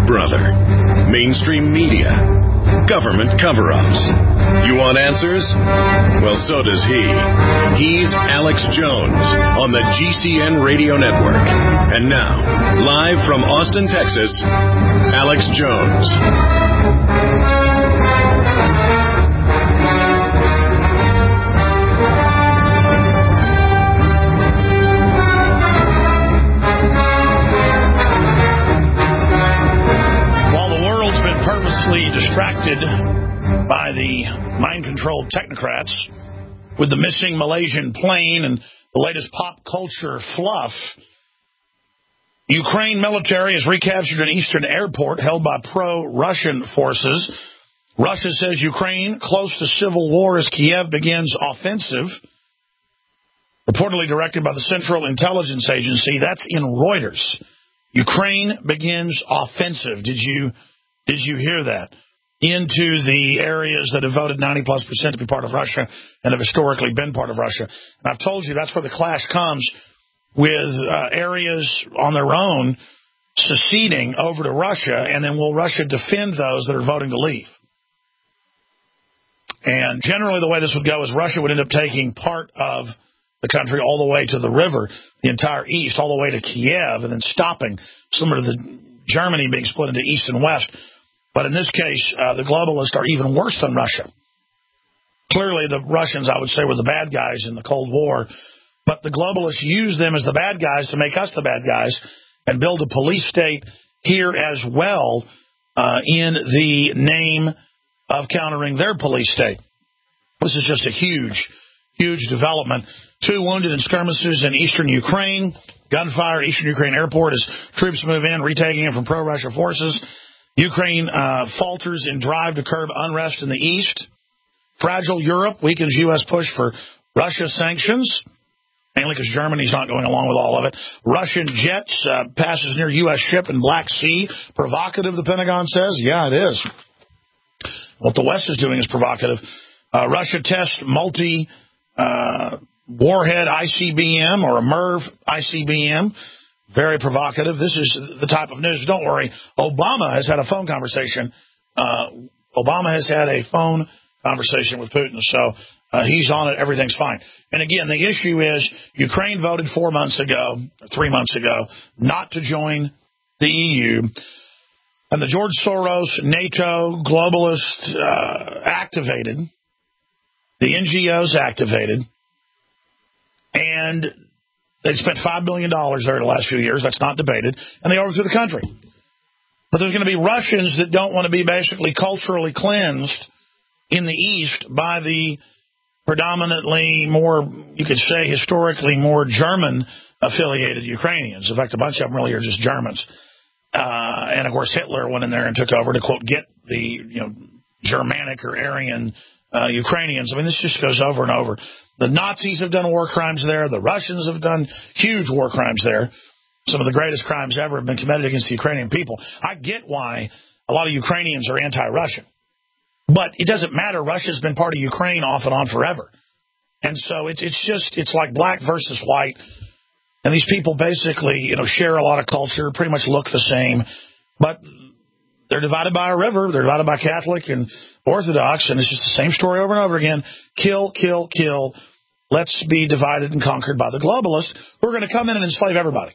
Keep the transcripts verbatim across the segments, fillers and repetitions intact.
brother. Mainstream media. Government cover-ups. You want answers? Well, so does he. He's Alex Jones on the G C N Radio Network. And now, live from Austin, Texas, Alex Jones. Distracted by the mind-controlled technocrats with the missing Malaysian plane and the latest pop culture fluff, Ukraine military has recaptured an eastern airport held by pro-Russian forces. Russia says Ukraine close to civil war as Kiev begins offensive. Reportedly directed by the Central Intelligence Agency. That's in Reuters. Ukraine begins offensive. Did you did you hear that? Into the areas that have voted ninety plus percent to be part of Russia and have historically been part of Russia. And I've told you that's where the clash comes with uh, areas on their own seceding over to Russia, and then will Russia defend those that are voting to leave? And generally the way this would go is Russia would end up taking part of the country all the way to the river, the entire east, all the way to Kiev, and then stopping, similar to the Germany being split into east and west. But in this case, uh, the globalists are even worse than Russia. Clearly, the Russians, I would say, were the bad guys in the Cold War. But the globalists use them as the bad guys to make us the bad guys and build a police state here as well uh, in the name of countering their police state. This is just a huge, huge development. Two wounded in skirmishes in eastern Ukraine. Gunfire at eastern Ukraine airport as troops move in, retaking it from pro-Russia forces. Ukraine uh, falters in drive to curb unrest in the east. Fragile Europe weakens U S push for Russia sanctions, mainly because Germany's not going along with all of it. Russian jets uh, passes near U S ship in Black Sea. Provocative, the Pentagon says. Yeah, it is. What the West is doing is provocative. Uh, Russia tests multi uh, warhead I C B M or a MERV I C B M. Very provocative. This is the type of news. Don't worry. Obama has had a phone conversation. Uh, Obama has had a phone conversation with Putin, so uh, he's on it. Everything's fine. And again, the issue is Ukraine voted four months ago, three months ago, not to join the E U. And the George Soros, NATO, globalists uh, activated. The N G Os activated. And they spent five billion dollars there the last few years. That's not debated. And they overthrew the country. But there's going to be Russians that don't want to be basically culturally cleansed in the East by the predominantly more, you could say, historically more German-affiliated Ukrainians. In fact, a bunch of them really are just Germans. Uh, and, of course, Hitler went in there and took over to, quote, get the, you know, Germanic or Aryan uh, Ukrainians. I mean, this just goes over and over. The Nazis have done war crimes there. The Russians have done huge war crimes there. Some of the greatest crimes ever have been committed against the Ukrainian people. I get why a lot of Ukrainians are anti-Russian. But it doesn't matter. Russia's been part of Ukraine off and on forever. And so it's it's just, it's like black versus white. And these people basically, you know, share a lot of culture, pretty much look the same. But they're divided by a river. They're divided by Catholic and Orthodox, and it's just the same story over and over again. Kill, kill, kill. Let's be divided and conquered by the globalists who are going to come in and enslave everybody.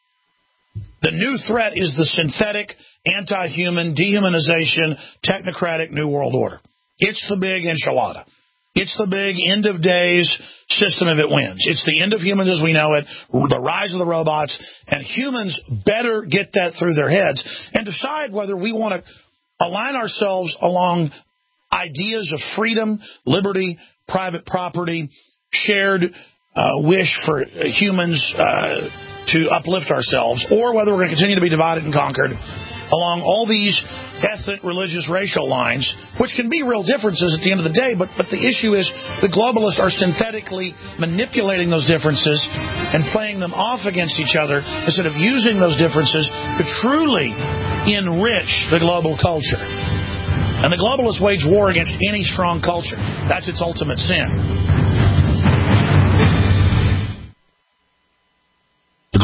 The new threat is the synthetic, anti-human, dehumanization, technocratic New World Order. It's the big enchilada. It's the big end-of-days system if it wins. It's the end of humans as we know it, the rise of the robots, and humans better get that through their heads and decide whether we want to align ourselves along ideas of freedom, liberty, private property, shared uh, wish for humans uh, to uplift ourselves, or whether we're going to continue to be divided and conquered along all these ethnic, religious, racial lines, which can be real differences at the end of the day, but, but the issue is the globalists are synthetically manipulating those differences and playing them off against each other instead of using those differences to truly enrich the global culture. And the globalists wage war against any strong culture. That's its ultimate sin. The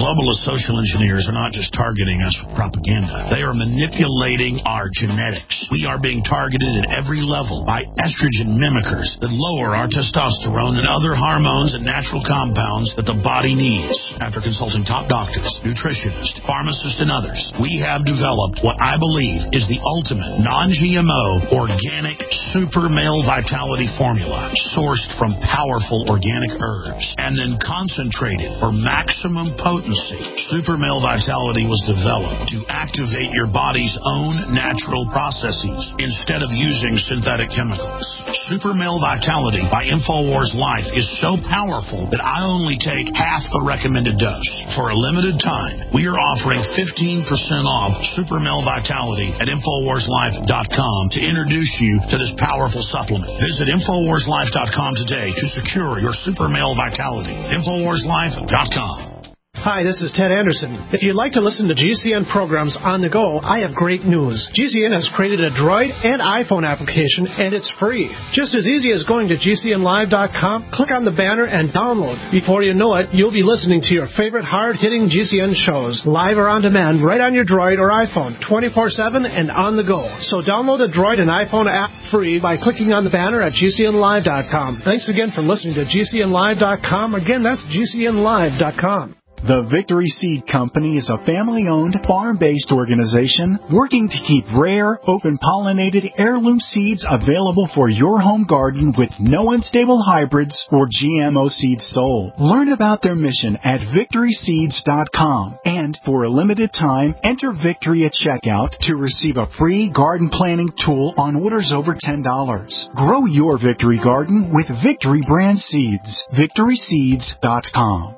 globalist social engineers are not just targeting us with propaganda. They are manipulating our genetics. We are being targeted at every level by estrogen mimickers that lower our testosterone and other hormones and natural compounds that the body needs. After consulting top doctors, nutritionists, pharmacists, and others, we have developed what I believe is the ultimate non-G M O organic super male vitality formula sourced from powerful organic herbs and then concentrated for maximum potency. Super male vitality was developed to activate your body's own natural processes instead of using synthetic chemicals. Super male vitality by InfoWars Life is so powerful that I only take half the recommended dose. For a limited time, we are offering fifteen percent off Super Male Vitality at Infowars Life dot com to introduce you to this powerful supplement. Visit Infowars Life dot com today to secure your Super Male Vitality. Infowars Life dot com. Hi, this is Ted Anderson. If you'd like to listen to G C N programs on the go, I have great news. G C N has created a Droid and iPhone application, and it's free. Just as easy as going to G C N Live dot com, click on the banner, and download. Before you know it, you'll be listening to your favorite hard-hitting G C N shows, live or on demand, right on your Droid or iPhone, twenty-four seven and on the go. So download the Droid and iPhone app free by clicking on the banner at G C N Live dot com. Thanks again for listening to G C N Live dot com. Again, that's G C N Live dot com. The Victory Seed Company is a family-owned, farm-based organization working to keep rare, open-pollinated heirloom seeds available for your home garden with no unstable hybrids or G M O seeds sold. Learn about their mission at victory seeds dot com, and for a limited time, enter Victory at checkout to receive a free garden planting tool on orders over ten dollars. Grow your Victory garden with Victory brand seeds. victory seeds dot com.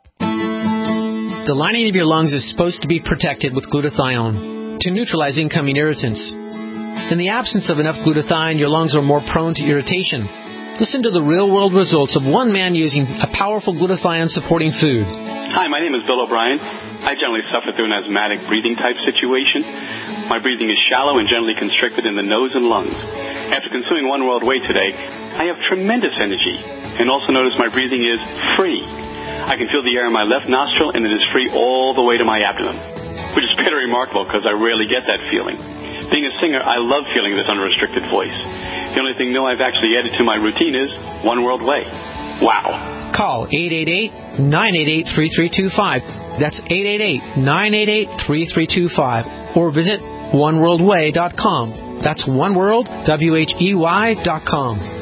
The lining of your lungs is supposed to be protected with glutathione to neutralize incoming irritants. In the absence of enough glutathione, your lungs are more prone to irritation. Listen to the real-world results of one man using a powerful glutathione-supporting food. Hi, my name is Bill O'Brien. I generally suffer through an asthmatic breathing-type situation. My breathing is shallow and generally constricted in the nose and lungs. After consuming One World Way today, I have tremendous energy, and also notice my breathing is free. I can feel the air in my left nostril, and it is free all the way to my abdomen, which is pretty remarkable because I rarely get that feeling. Being a singer, I love feeling this unrestricted voice. The only thing new I've actually added to my routine is One World Way. Wow. Call eight eight eight, nine eight eight, three three two five. That's eight eight eight, nine eight eight, three three two five. Or visit one world way dot com. That's oneworld, W H E Y dot com.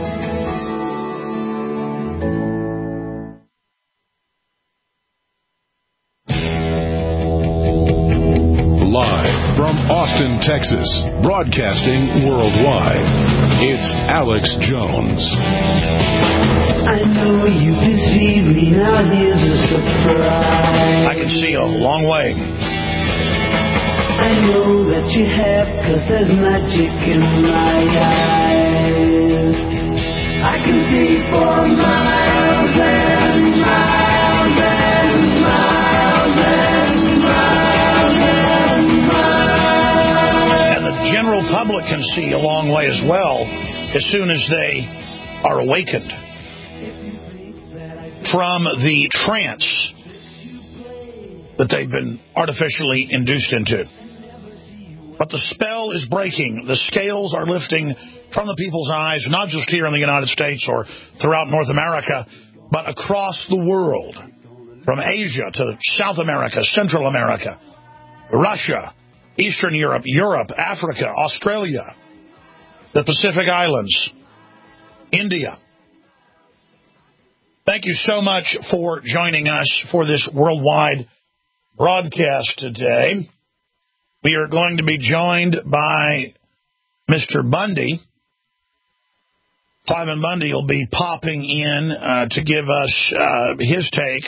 Live from Austin, Texas, broadcasting worldwide, it's Alex Jones. I know you deceive me, now here's a surprise. I can see a long way. I know that you have, cause there's magic in my eyes. I can see for miles and miles and miles and miles. General public can see a long way as well as soon as they are awakened from the trance that they've been artificially induced into. But the spell is breaking. The scales are lifting from the people's eyes, not just here in the United States or throughout North America, but across the world, from Asia to South America, Central America, Russia, Eastern Europe, Europe, Africa, Australia, the Pacific Islands, India. Thank you so much for joining us for this worldwide broadcast today. We are going to be joined by Mister Bundy. Cliven Bundy will be popping in uh, to give us uh, his take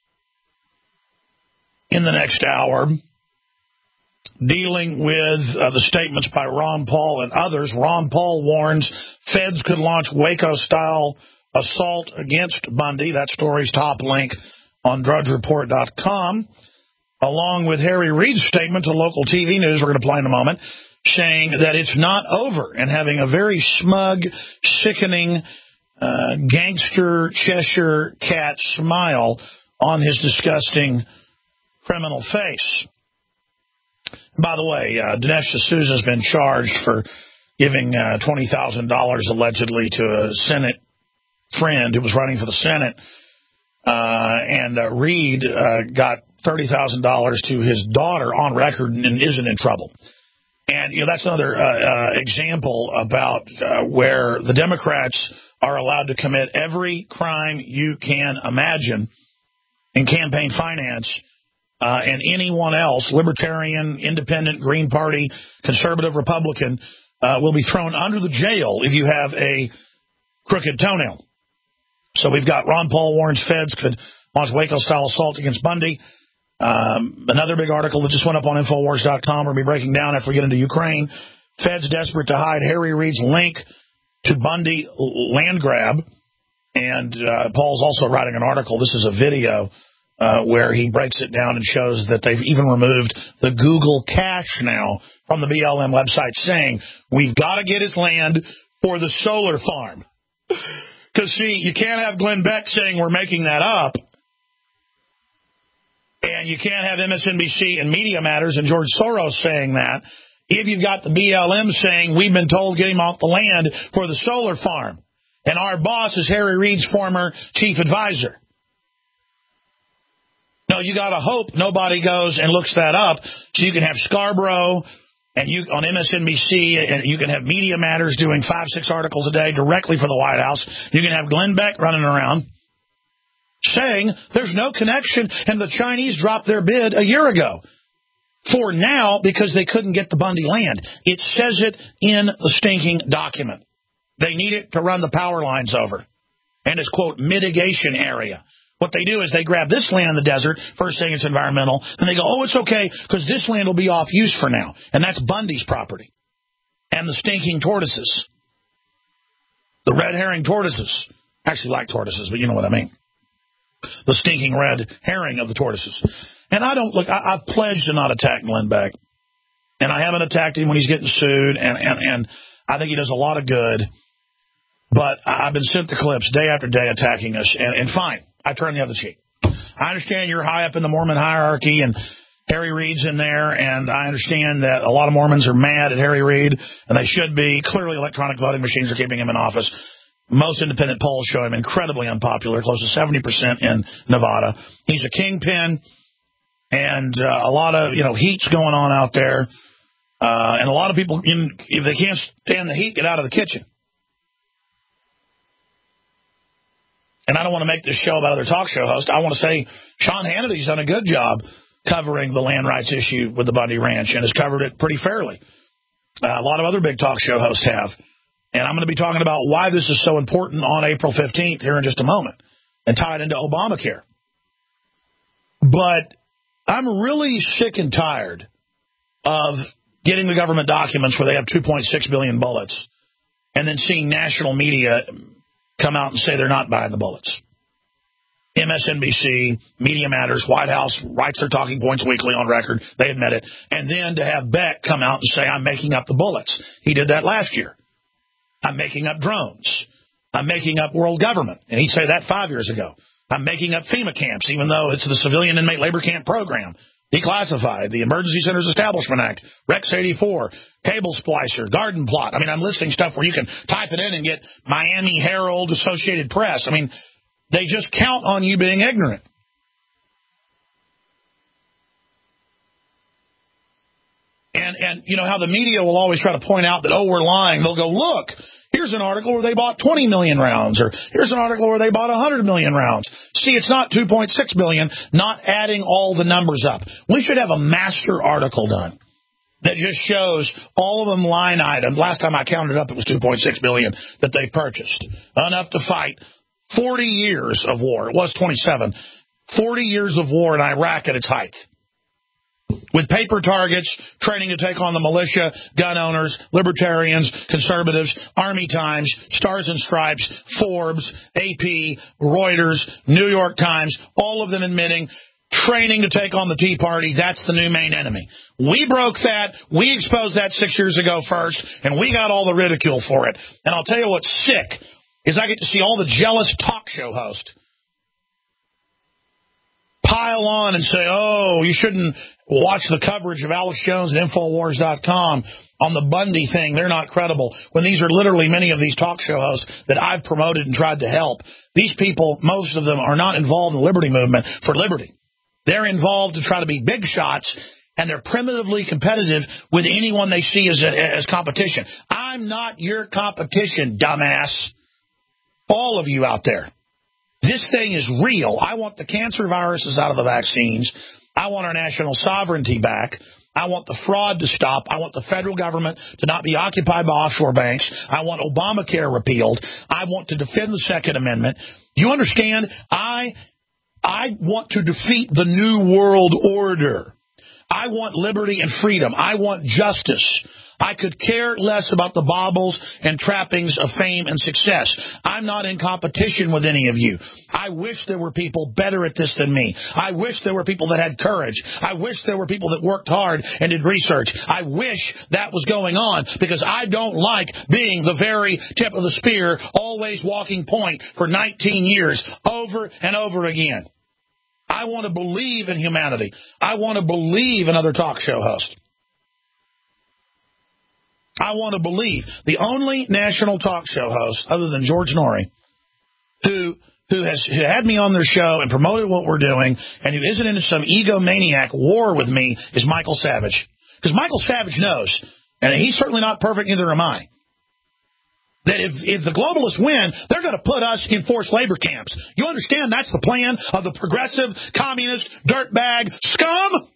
in the next hour, dealing with uh, the statements by Ron Paul and others. Ron Paul warns feds could launch Waco-style assault against Bundy. That story's top link on drudge report dot com, along with Harry Reid's statement to local T V news, we're going to play in a moment, saying that it's not over, and having a very smug, sickening, uh, gangster Cheshire cat smile on his disgusting criminal face. By the way, uh, Dinesh D'Souza has been charged for giving uh, twenty thousand dollars allegedly to a Senate friend who was running for the Senate. Uh, and uh, Reed uh, got thirty thousand dollars to his daughter on record and isn't in trouble. And, you know, that's another uh, uh, example about uh, where the Democrats are allowed to commit every crime you can imagine in campaign finance. Uh, and anyone else, Libertarian, Independent, Green Party, Conservative, Republican, uh, will be thrown under the jail if you have a crooked toenail. So we've got Ron Paul warns feds could launch Waco-style assault against Bundy. Um, another big article that just went up on Infowars dot com we'll be breaking down after we get into Ukraine. Feds desperate to hide Harry Reid's link to Bundy land grab. And uh, Paul's also writing an article. This is a video uh, where he breaks it down and shows that they've even removed the Google cache now from the B L M website, saying we've got to get his land for the solar farm. Because, see, you can't have Glenn Beck saying we're making that up. And you can't have M S N B C and Media Matters and George Soros saying that if you've got the B L M saying we've been told get him off the land for the solar farm. And our boss is Harry Reid's former chief advisor. No, you got to hope nobody goes and looks that up so you can have Scarborough and you on M S N B C, and you can have Media Matters doing five, six articles a day directly for the White House. You can have Glenn Beck running around saying there's no connection, and the Chinese dropped their bid a year ago. For now, because they couldn't get the Bundy land. It says it in the stinking document. They need it to run the power lines over. And it's, quote, mitigation area. What they do is they grab this land in the desert, first saying it's environmental, then they go, oh, it's okay, because this land will be off use for now. And that's Bundy's property. And the stinking tortoises. The red herring tortoises. Actually like tortoises, but you know what I mean. The stinking red herring of the tortoises. And I don't, look, I, I've pledged to not attack Glenn Beck. And I haven't attacked him when he's getting sued, and, and, and I think he does a lot of good. But I've been sent the clips day after day attacking us, and, and fine, I turn the other cheek. I understand you're high up in the Mormon hierarchy, and Harry Reid's in there, and I understand that a lot of Mormons are mad at Harry Reid, and they should be. Clearly, electronic voting machines are keeping him in office. Most independent polls show him incredibly unpopular, close to seventy percent in Nevada. He's a kingpin, and uh, a lot of, you know, heat's going on out there. Uh, and a lot of people, in, if they can't stand the heat, get out of the kitchen. And I don't want to make this show about other talk show hosts. I want to say Sean Hannity's done a good job covering the land rights issue with the Bundy Ranch and has covered it pretty fairly. Uh, a lot of other big talk show hosts have. And I'm going to be talking about why this is so important on April fifteenth here in just a moment and tie it into Obamacare. But I'm really sick and tired of getting the government documents where they have two point six billion bullets and then seeing national media come out and say they're not buying the bullets. M S N B C, Media Matters, White House writes their talking points weekly on record. They admit it. And then to have Beck come out and say, I'm making up the bullets. He did that last year. I'm making up drones. I'm making up world government. And he'd say that five years ago. I'm making up FEMA camps, even though it's the Civilian Inmate Labor Camp Program. Declassified, the Emergency Centers Establishment Act, Rex eighty-four, Cable Splicer, Garden Plot. I mean, I'm listing stuff where you can type it in and get Miami Herald, Associated Press. I mean, they just count on you being ignorant. And, and you know how the media will always try to point out that, oh, we're lying. They'll go, look, here's an article where they bought twenty million rounds, or here's an article where they bought one hundred million rounds. See, it's not two point six billion, not adding all the numbers up. We should have a master article done that just shows all of them line item. Last time I counted up, it was two point six billion that they purchased. Enough to fight forty years of war. It was twenty-seven. forty years of war in Iraq at its height. With paper targets, training to take on the militia, gun owners, libertarians, conservatives, Army Times, Stars and Stripes, Forbes, A P, Reuters, New York Times, all of them admitting training to take on the Tea Party, that's the new main enemy. We broke that. We exposed that six years ago first, and we got all the ridicule for it. And I'll tell you what's sick is I get to see all the jealous talk show hosts pile on and say, oh, you shouldn't watch the coverage of Alex Jones and Infowars dot com on the Bundy thing. They're not credible. When these are literally many of these talk show hosts that I've promoted and tried to help. These people, most of them, are not involved in the liberty movement for liberty. They're involved to try to be big shots, and they're primitively competitive with anyone they see as, a, as competition. I'm not your competition, dumbass. All of you out there. This thing is real. I want the cancer viruses out of the vaccines. I want our national sovereignty back. I want the fraud to stop. I want the federal government to not be occupied by offshore banks. I want Obamacare repealed. I want to defend the Second Amendment. Do you understand? I, I want to defeat the New World Order. I want liberty and freedom. I want justice. I could care less about the baubles and trappings of fame and success. I'm not in competition with any of you. I wish there were people better at this than me. I wish there were people that had courage. I wish there were people that worked hard and did research. I wish that was going on because I don't like being the very tip of the spear, always walking point for nineteen years, over and over again. I want to believe in humanity. I want to believe in other talk show hosts. I want to believe the only national talk show host, other than George Norrie, who who has who had me on their show and promoted what we're doing, and who isn't into some egomaniac war with me, is Michael Savage. Because Michael Savage knows, and he's certainly not perfect, neither am I, that if, if the globalists win, they're going to put us in forced labor camps. You understand that's the plan of the progressive, communist, dirtbag scum?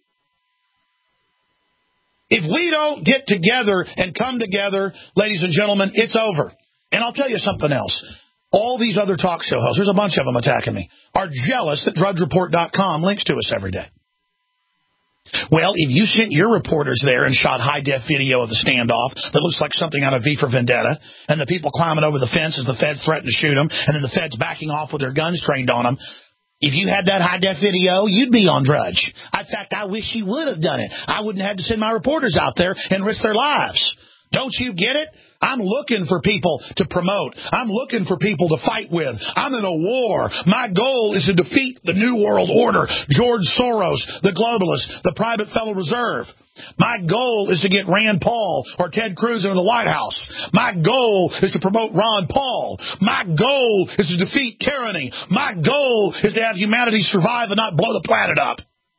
If we don't get together and come together, ladies and gentlemen, it's over. And I'll tell you something else. All these other talk show hosts, there's a bunch of them attacking me, are jealous that Drudge Report dot com links to us every day. Well, if you sent your reporters there and shot high-def video of the standoff that looks like something out of V for Vendetta, and the people climbing over the fence as the feds threaten to shoot them, and then the feds backing off with their guns trained on them, if you had that high-def video, you'd be on Drudge. In fact, I wish you would have done it. I wouldn't have to send my reporters out there and risk their lives. Don't you get it? I'm looking for people to promote. I'm looking for people to fight with. I'm in a war. My goal is to defeat the New World Order, George Soros, the globalists, the private Federal Reserve. My goal is to get Rand Paul or Ted Cruz into the White House. My goal is to promote Ron Paul. My goal is to defeat tyranny. My goal is to have humanity survive and not blow the planet up.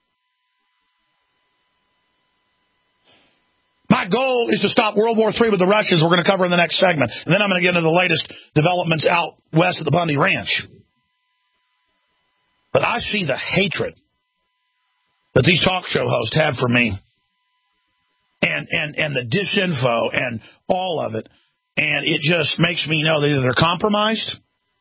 My goal is to stop World War Three with the Russians. We're going to cover in the next segment. And then I'm going to get into the latest developments out west of the Bundy Ranch. But I see the hatred that these talk show hosts have for me. And, and, and the disinfo and all of it. And it just makes me know that either they're compromised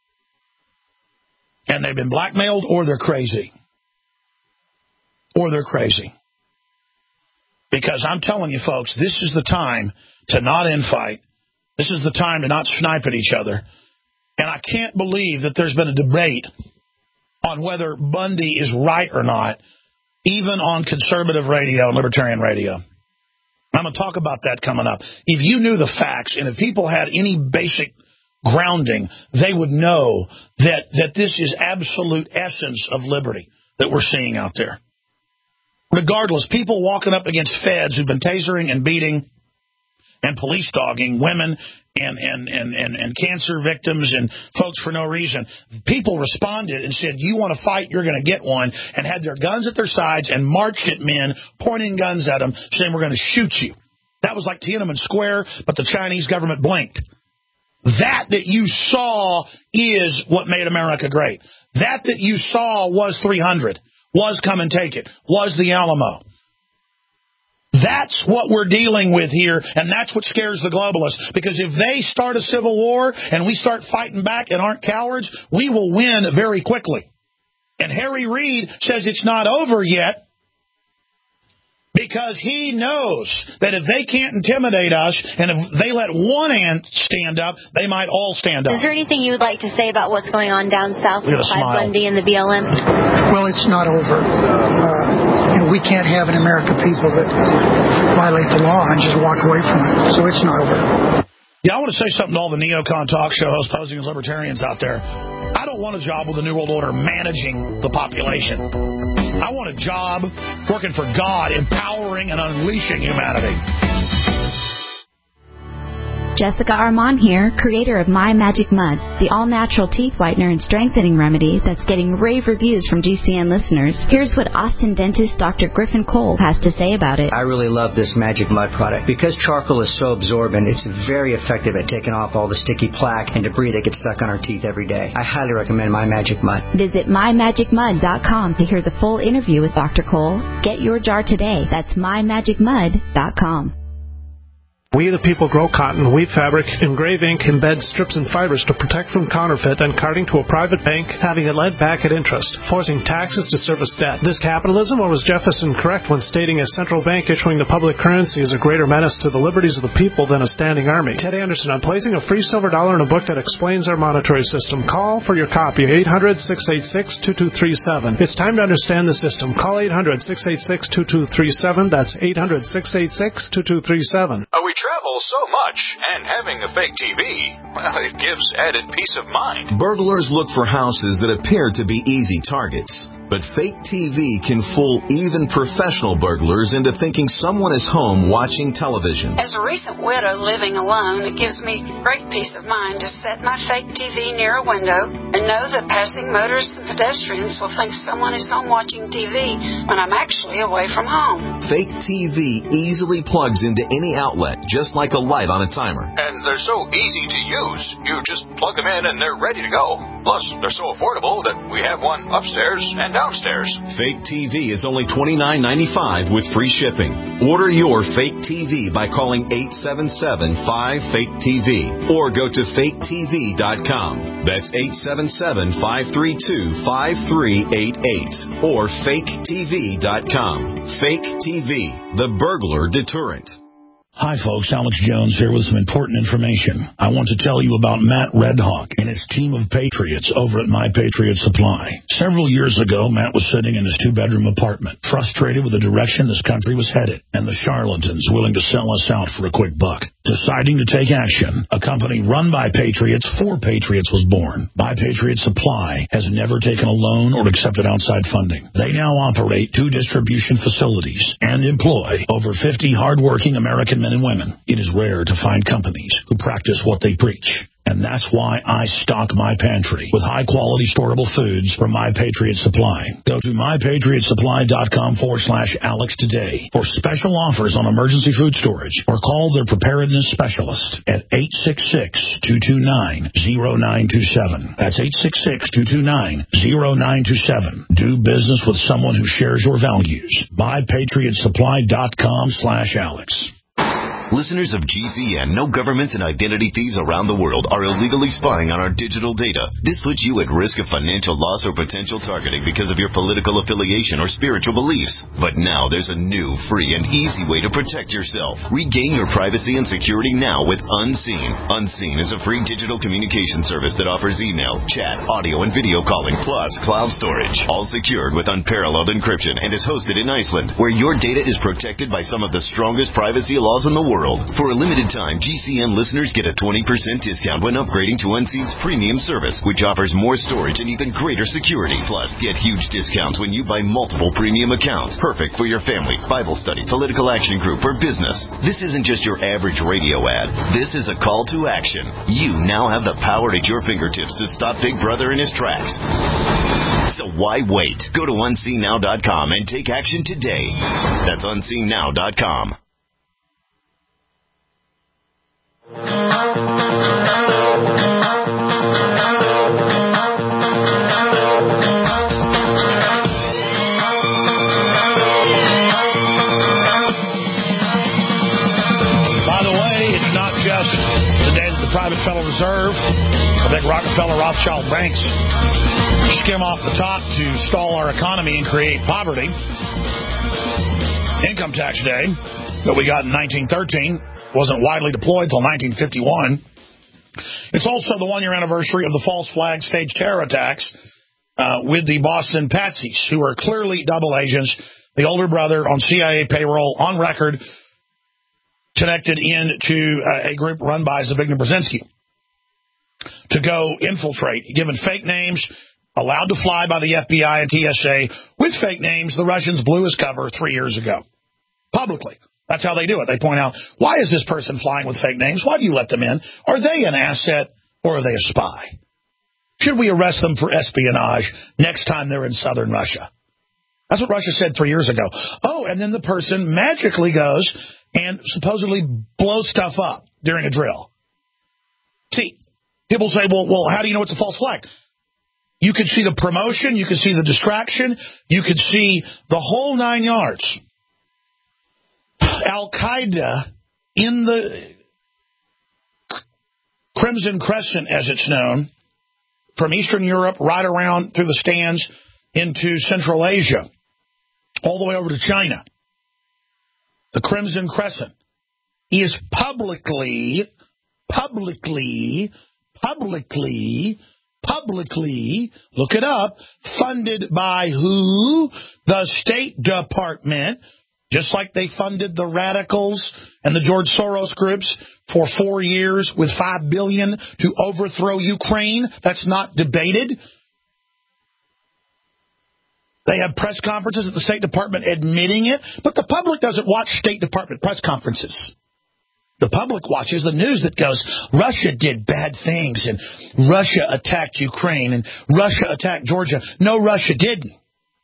and they've been blackmailed, or they're crazy. Or they're crazy. Because I'm telling you, folks, this is the time to not infight. This is the time to not snipe at each other. And I can't believe that there's been a debate on whether Bundy is right or not, even on conservative radio and libertarian radio. I'm going to talk about that coming up. If you knew the facts, and if people had any basic grounding, they would know that, that this is absolute essence of liberty that we're seeing out there. Regardless, people walking up against feds who've been tasering and beating and police dogging women and, and, and, and, and cancer victims and folks for no reason. People responded and said, you want to fight, you're going to get one, and had their guns at their sides and marched at men, pointing guns at them, saying, we're going to shoot you. That was like Tiananmen Square, but the Chinese government blinked. That that you saw is what made America great. That that you saw was three hundred. Was Come and Take It, was the Alamo. That's what we're dealing with here, and that's what scares the globalists. Because if they start a civil war and we start fighting back and aren't cowards, we will win very quickly. And Harry Reid says it's not over yet because he knows that if they can't intimidate us and if they let one ant stand up, they might all stand up. Is there anything you would like to say about what's going on down south with Ted Bundy and the B L M? Well, it's not over. Uh, and we can't have an American people that violate the law and just walk away from it. So it's not over. Yeah, I want to say something to all the neocon talk show hosts posing as libertarians out there. I don't want a job with the New World Order managing the population. I want a job working for God, empowering and unleashing humanity. Jessica Armand here, creator of My Magic Mud, the all-natural teeth whitener and strengthening remedy that's getting rave reviews from G C N listeners. Here's what Austin dentist Doctor Griffin Cole has to say about it. I really love this Magic Mud product. Because charcoal is so absorbent, it's very effective at taking off all the sticky plaque and debris that gets stuck on our teeth every day. I highly recommend My Magic Mud. Visit my magic mud dot com to hear the full interview with Doctor Cole. Get your jar today. That's my magic mud dot com. We the people grow cotton, weave fabric, engrave ink, embed strips and fibers to protect from counterfeit and carting to a private bank, having it lent back at interest, forcing taxes to service debt. This capitalism, or was Jefferson correct when stating a central bank issuing the public currency is a greater menace to the liberties of the people than a standing army? Ted Anderson, I'm placing a free silver dollar in a book that explains our monetary system. Call for your copy, eight hundred, six eight six, two two three seven. It's time to understand the system. Call eight hundred, six eight six, two two three seven. That's eight hundred, six eight six, two two three seven. Are we travel so much, and having a fake T V, well, it gives added peace of mind. Burglars look for houses that appear to be easy targets. But fake T V can fool even professional burglars into thinking someone is home watching television. As a recent widow living alone, it gives me great peace of mind to set my fake T V near a window and know that passing motorists and pedestrians will think someone is home watching T V when I'm actually away from home. Fake T V easily plugs into any outlet, just like a light on a timer. And they're so easy to use. You just plug them in and they're ready to go. Plus, they're so affordable that we have one upstairs and downstairs. Fake T V is only twenty-nine ninety-five with free shipping. Order your fake T V by calling eight seven seven, five, fake T V or go to fake T V dot com. That's eight seven seven, five three two, five three eight eight or fake T V dot com. Fake T V, the burglar deterrent. Hi, folks. Alex Jones here with some important information. I want to tell you about Matt Redhawk and his team of patriots over at My Patriot Supply. Several years ago, Matt was sitting in his two-bedroom apartment, frustrated with the direction this country was headed and the charlatans willing to sell us out for a quick buck. Deciding to take action, a company run by patriots for patriots was born. My Patriot Supply has never taken a loan or accepted outside funding. They now operate two distribution facilities and employ over fifty hardworking American men and women. It is rare to find companies who practice what they preach. And that's why I stock my pantry with high-quality storable foods from My Patriot Supply. Go to my patriot supply dot com forward slash Alex today for special offers on emergency food storage or call their preparedness specialist at eight six six, two two nine, zero nine two seven. That's eight six six, two two nine, zero nine two seven. Do business with someone who shares your values. my patriot supply dot com slash Alex. Listeners of G C N know governments and identity thieves around the world are illegally spying on our digital data. This puts you at risk of financial loss or potential targeting because of your political affiliation or spiritual beliefs. But now there's a new, free, and easy way to protect yourself. Regain your privacy and security now with Unseen. Unseen is a free digital communication service that offers email, chat, audio, and video calling, plus cloud storage. All secured with unparalleled encryption and is hosted in Iceland, where your data is protected by some of the strongest privacy laws in the world. For a limited time, G C N listeners get a twenty percent discount when upgrading to Unseen's premium service, which offers more storage and even greater security. Plus, get huge discounts when you buy multiple premium accounts. Perfect for your family, Bible study, political action group, or business. This isn't just your average radio ad. This is a call to action. You now have the power at your fingertips to stop Big Brother in his tracks. So why wait? Go to unseen now dot com and take action today. That's unseen now dot com. By the way, it's not just the day that the private Federal Reserve, the big Rockefeller Rothschild banks, skim off the top to stall our economy and create poverty. Income tax day that we got in nineteen thirteen wasn't widely deployed until nineteen fifty-one. It's also the one-year anniversary of the false flag staged terror attacks uh, with the Boston Patsies, who are clearly double agents, the older brother on C I A payroll, on record, connected into uh, a group run by Zbigniew Brzezinski to go infiltrate, given fake names, allowed to fly by the F B I and T S A with fake names the Russians blew his cover three years ago. Publicly. That's how they do it. They point out, why is this person flying with fake names? Why do you let them in? Are they an asset or are they a spy? Should we arrest them for espionage next time they're in southern Russia? That's what Russia said three years ago. Oh, and then the person magically goes and supposedly blows stuff up during a drill. See, people say, well, well, how do you know it's a false flag? You could see the promotion. You could see the distraction. You could see the whole nine yards. Al-Qaeda in the Crimson Crescent, as it's known, from Eastern Europe right around through the stands into Central Asia, all the way over to China. The Crimson Crescent is publicly, publicly, publicly, publicly, look it up, funded by who? The State Department, just like they funded the radicals and the George Soros groups for four years with five billion dollars to overthrow Ukraine. That's not debated. They have press conferences at the State Department admitting it, but the public doesn't watch State Department press conferences. The public watches the news that goes, Russia did bad things, and Russia attacked Ukraine, and Russia attacked Georgia. No, Russia didn't.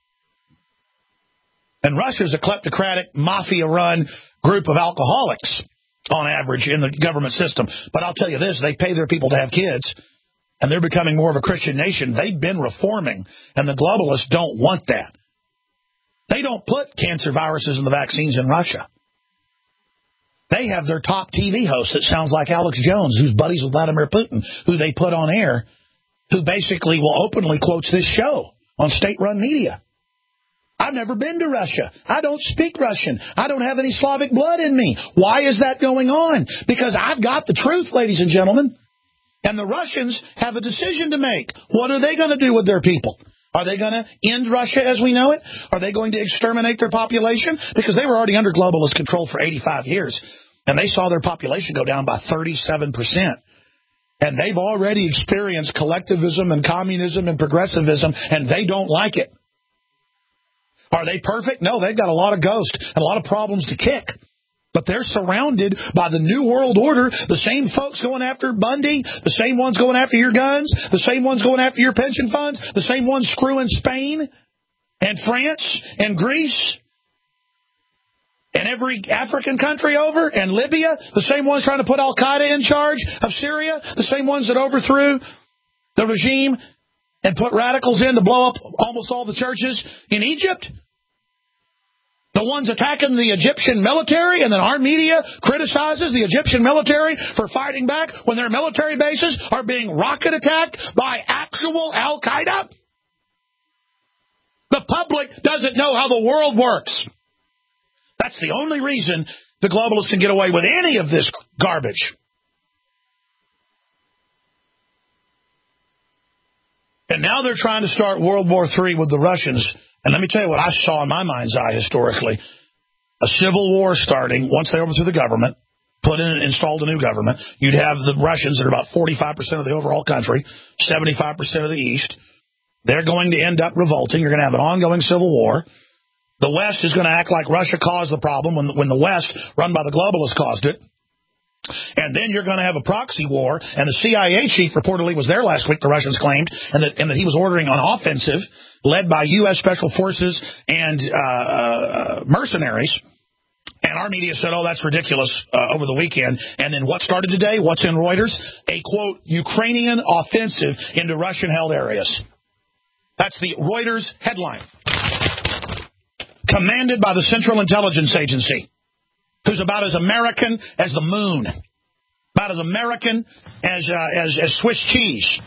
And Russia's a kleptocratic, mafia-run group of alcoholics, on average, in the government system. But I'll tell you this, they pay their people to have kids, and they're becoming more of a Christian nation. They've been reforming, and the globalists don't want that. They don't put cancer viruses in the vaccines in Russia. They have their top T V host that sounds like Alex Jones, who's buddies with Vladimir Putin, who they put on air, who basically will openly quotes this show on state-run media. I've never been to Russia. I don't speak Russian. I don't have any Slavic blood in me. Why is that going on? Because I've got the truth, ladies and gentlemen. And the Russians have a decision to make. What are they going to do with their people? Are they going to end Russia as we know it? Are they going to exterminate their population? Because they were already under globalist control for eighty-five years. And they saw their population go down by thirty-seven percent. And they've already experienced collectivism and communism and progressivism, and they don't like it. Are they perfect? No, they've got a lot of ghosts and a lot of problems to kick. But they're surrounded by the New World Order, the same folks going after Bundy, the same ones going after your guns, the same ones going after your pension funds, the same ones screwing Spain and France and Greece and every African country over, and Libya, the same ones trying to put Al-Qaeda in charge of Syria, the same ones that overthrew the regime and put radicals in to blow up almost all the churches in Egypt. The ones attacking the Egyptian military, and then our media criticizes the Egyptian military for fighting back when their military bases are being rocket attacked by actual Al-Qaeda. The public doesn't know how the world works. That's the only reason the globalists can get away with any of this garbage. And now they're trying to start World War Three with the Russians. And let me tell you what I saw in my mind's eye historically. A civil war starting once they overthrew the government, put in, installed a new government. You'd have the Russians that are about forty-five percent of the overall country, seventy-five percent of the East. They're going to end up revolting. You're going to have an ongoing civil war. The West is going to act like Russia caused the problem when, when the West, run by the globalists, caused it. And then you're going to have a proxy war, and the C I A chief reportedly was there last week, the Russians claimed, and that, and that he was ordering an offensive led by U S Special Forces and uh, uh, mercenaries. And our media said, oh, that's ridiculous uh, over the weekend. And then what started today? What's in Reuters? A, quote, Ukrainian offensive into Russian-held areas. That's the Reuters headline. Commanded by the Central Intelligence Agency, who's about as American as the moon, about as American as uh, as, as Swiss cheese.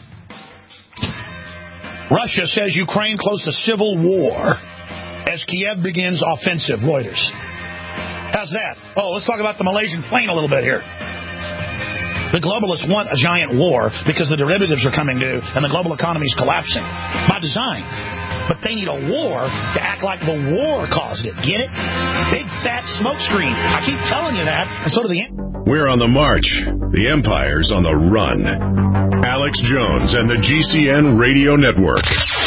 Russia says Ukraine close to civil war as Kiev begins offensive. Reuters. How's that? Oh, let's talk about the Malaysian plane a little bit here. The globalists want a giant war because the derivatives are coming due and the global economy is collapsing by design. But they need a war to act like the war caused it. Get it? Big fat smokescreen. I keep telling you that, and so do the... We're on the march. The Empire's on the run. Alex Jones and the G C N Radio Network.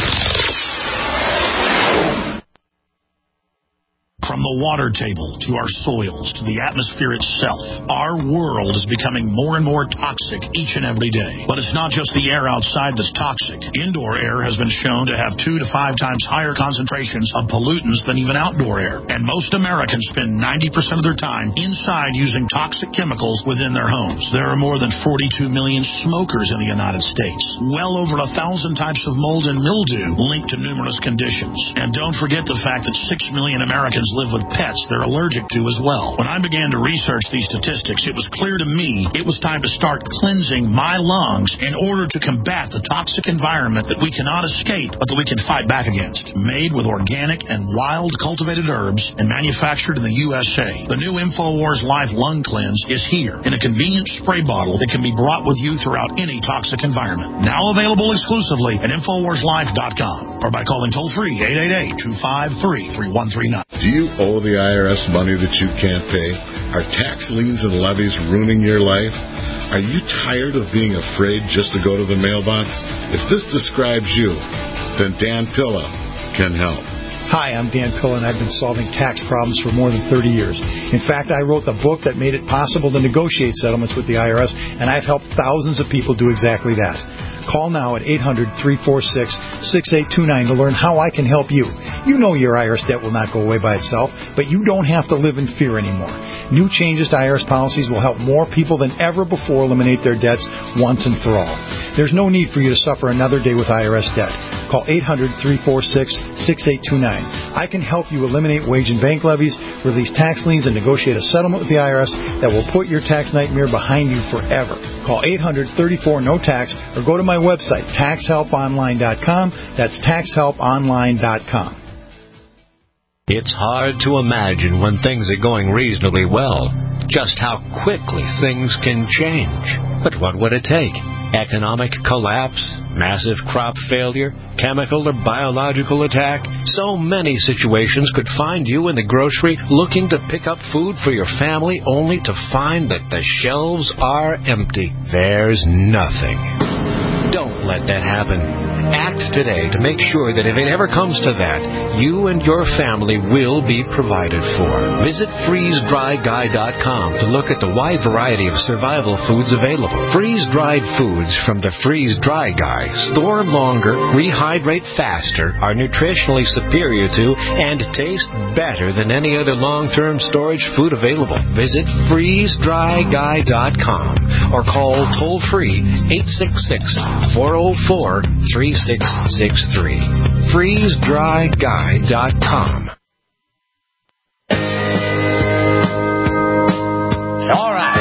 From the water table to our soils to the atmosphere itself, our world is becoming more and more toxic each and every day. But it's not just the air outside that's toxic. Indoor air has been shown to have two to five times higher concentrations of pollutants than even outdoor air. And most Americans spend ninety percent of their time inside using toxic chemicals within their homes. There are more than forty-two million smokers in the United States. Well over a thousand types of mold and mildew linked to numerous conditions. And don't forget the fact that six million Americans live with pets they're allergic to as well. When I began to research these statistics, it was clear to me it was time to start cleansing my lungs in order to combat the toxic environment that we cannot escape, but that we can fight back against. Made with organic and wild cultivated herbs and manufactured in the U S A, the new InfoWars Life Lung Cleanse is here in a convenient spray bottle that can be brought with you throughout any toxic environment. Now available exclusively at Infowars Life dot com or by calling toll-free eight eight eight, two five three, three one three nine. Do you owe the I R S money that you can't pay? Are tax liens and levies ruining your life? Are you tired of being afraid just to go to the mailbox? If this describes you, then Dan Pilla can help. Hi, I'm Dan Pilla, and I've been solving tax problems for more than thirty years. In fact, I wrote the book that made it possible to negotiate settlements with the I R S, and I've helped thousands of people do exactly that. Call now at eight hundred, three four six, six eight two nine to learn how I can help you. You know your I R S debt will not go away by itself, but you don't have to live in fear anymore. New changes to I R S policies will help more people than ever before eliminate their debts once and for all. There's no need for you to suffer another day with I R S debt. Call eight hundred, three four six, six eight two nine. I can help you eliminate wage and bank levies, release tax liens, and negotiate a settlement with the I R S that will put your tax nightmare behind you forever. Call eight hundred, thirty-four, no tax or go to my website, tax help online dot com. That's tax help online dot com. It's hard to imagine when things are going reasonably well just how quickly things can change. But what would it take? Economic collapse? Massive crop failure? Chemical or biological attack? So many situations could find you in the grocery looking to pick up food for your family only to find that the shelves are empty. There's nothing. Don't let that happen. Act today to make sure that if it ever comes to that, you and your family will be provided for. Visit freeze dry guy dot com to look at the wide variety of survival foods available. Freeze-dried foods from the Freeze Dry Guy store longer, rehydrate faster, are nutritionally superior to, and taste better than any other long-term storage food available. Visit freeze dry guy dot com or call toll-free eight six six, four oh four, three six six three. freeze dry guy dot com. All right.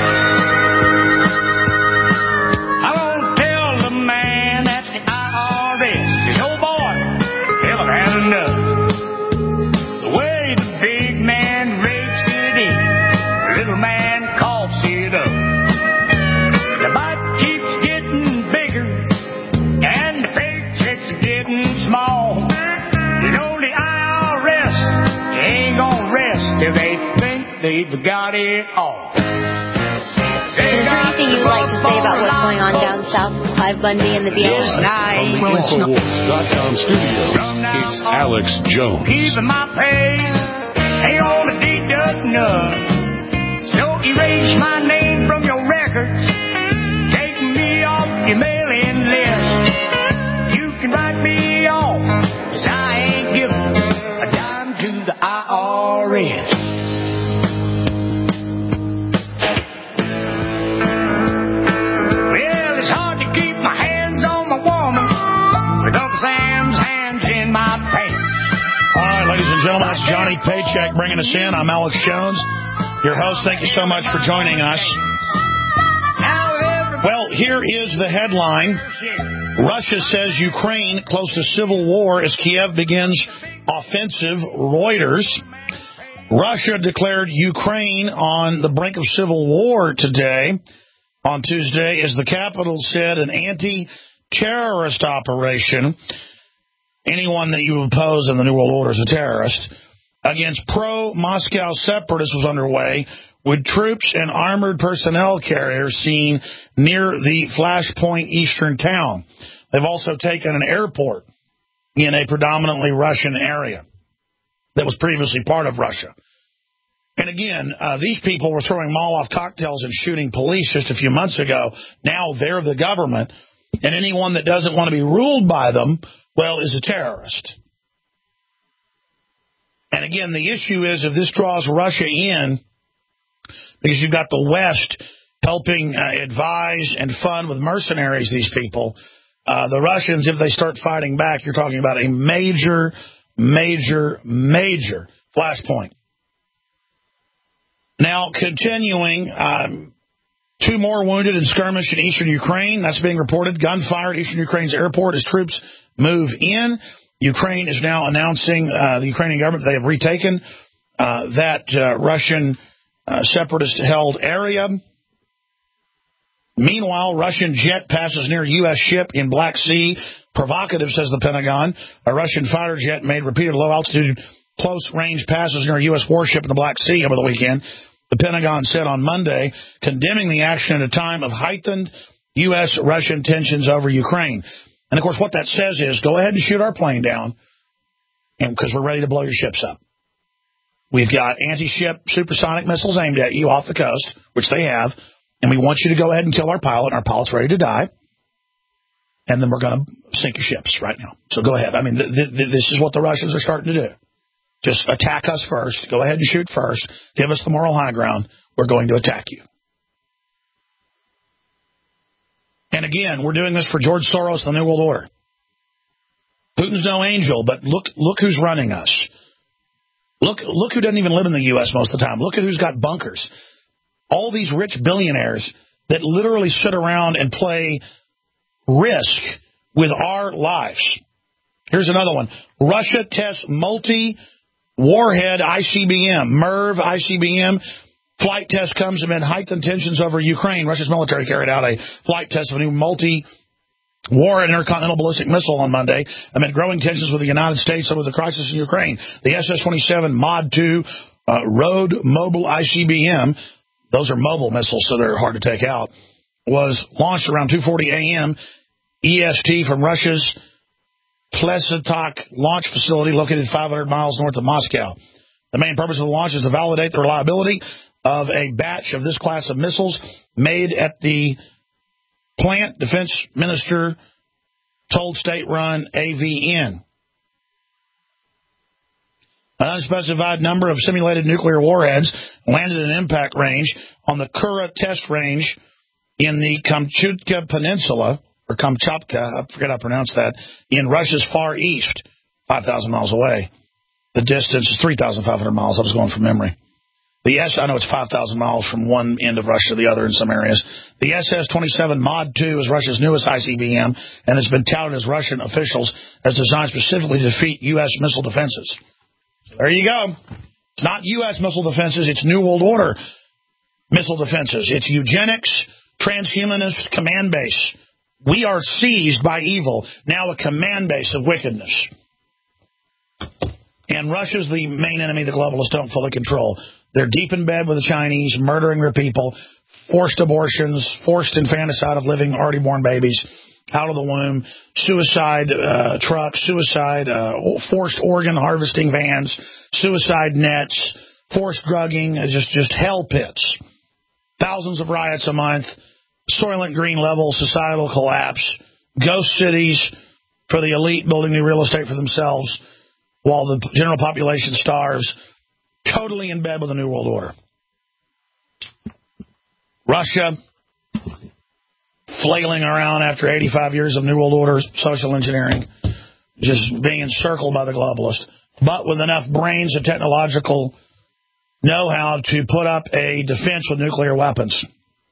I won't tell the man at the I R S, his old boy, hell, I've had enough. The way the big man rakes it in, the little man coughs it up. The bite keeps getting bigger, and the paycheck's getting small. You know the I R S ain't gonna rest till they think they've got it all. Is there anything you'd like to say about what's going on down south with Clive Bundy and the B L M? From the Infowars dot com studios, it's Alex Jones. Keeping my pay ain't on a deduct none. So erase my name from your records, take me off your mailing list. You can write me off, 'cause I ain't giving a dime to the I R S. Well, it's hard to keep my hands on my woman with Uncle Sam's hands in my pants. All right, ladies and gentlemen, that's Johnny Paycheck bringing us in. I'm Alex Jones, your host. Thank you so much for joining us. Well, here is the headline. Russia says Ukraine close to civil war as Kiev begins offensive. Reuters. Russia declared Ukraine on the brink of civil war today, on Tuesday, as the capital said an anti-terrorist operation anyone that you oppose in the New World Order is a terrorist, against pro-Moscow separatists was underway, with troops and armored personnel carriers seen near the Flashpoint eastern town. They've also taken an airport in a predominantly Russian area that was previously part of Russia. And again, uh, these people were throwing Molotov cocktails and shooting police just a few months ago. Now they're the government, and anyone that doesn't want to be ruled by them, well, is a terrorist. And again, the issue is if this draws Russia in, because you've got the West helping uh, advise and fund with mercenaries these people, uh, the Russians, if they start fighting back, you're talking about a major, major, major flashpoint. Now, continuing, um, two more wounded in skirmish in eastern Ukraine. That's being reported. Gunfire at eastern Ukraine's airport as troops move in. Ukraine is now announcing, uh, the Ukrainian government, they have retaken uh, that uh, Russian uh, separatist-held area. Meanwhile, Russian jet passes near U S ship in Black Sea. Provocative, says the Pentagon. A Russian fighter jet made repeated low-altitude close-range passes near a U S warship in the Black Sea over the weekend. The Pentagon said on Monday, condemning the action at a time of heightened U S Russian tensions over Ukraine. And, of course, what that says is, go ahead and shoot our plane down, and because we're ready to blow your ships up. We've got anti-ship supersonic missiles aimed at you off the coast, which they have, and we want you to go ahead and kill our pilot, and our pilot's ready to die, and then we're going to sink your ships right now. So go ahead. I mean, th th this is what the Russians are starting to do. Just attack us first. Go ahead and shoot first. Give us the moral high ground. We're going to attack you. And again, we're doing this for George Soros and the New World Order. Putin's no angel, but look look who's running us. Look, look who doesn't even live in the U S most of the time. Look at who's got bunkers. All these rich billionaires that literally sit around and play Risk with our lives. Here's another one. Russia tests multi-warhead I C B M, MERV I C B M. Flight test comes amid heightened tensions over Ukraine. Russia's military carried out a flight test of a new multi-warhead intercontinental ballistic missile on Monday amid growing tensions with the United States over the crisis in Ukraine. The S S twenty-seven Mod two uh, Road Mobile I C B M, those are mobile missiles, so they're hard to take out, was launched around two forty a m E S T from Russia's Plesetsk launch facility located five hundred miles north of Moscow. The main purpose of the launch is to validate the reliability of a batch of this class of missiles made at the plant, Defense Minister told state-run A V N. An unspecified number of simulated nuclear warheads landed in impact range on the Kura test range in the Kamchatka Peninsula, or Kamchatka, I forget how to pronounce that, in Russia's far east, five thousand miles away. The distance is three thousand five hundred miles. I was going from memory. The S, I know it's five thousand miles from one end of Russia to the other in some areas. The S S twenty-seven Mod two is Russia's newest I C B M and has been touted as Russian officials as designed specifically to defeat U S missile defenses. So there you go. It's not U S missile defenses. It's New World Order missile defenses. It's eugenics, transhumanist command base. We are seized by evil, now a command base of wickedness. And Russia's the main enemy the globalists don't fully control. They're deep in bed with the Chinese, murdering their people, forced abortions, forced infanticide of living, already born babies out of the womb, suicide uh, trucks, suicide, uh, forced organ harvesting vans, suicide nets, forced drugging, just, just hell pits. Thousands of riots a month, Soylent Green level societal collapse, ghost cities for the elite building new real estate for themselves while the general population starves, totally in bed with the New World Order. Russia flailing around after eighty-five years of New World Order social engineering, just being encircled by the globalists, but with enough brains and technological know-how to put up a defense with nuclear weapons.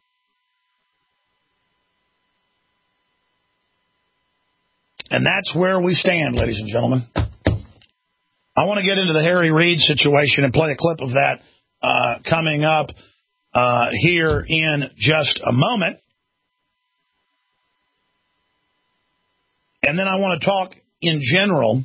And that's where we stand, ladies and gentlemen. I want to get into the Harry Reid situation and play a clip of that uh, coming up uh, here in just a moment. And then I want to talk in general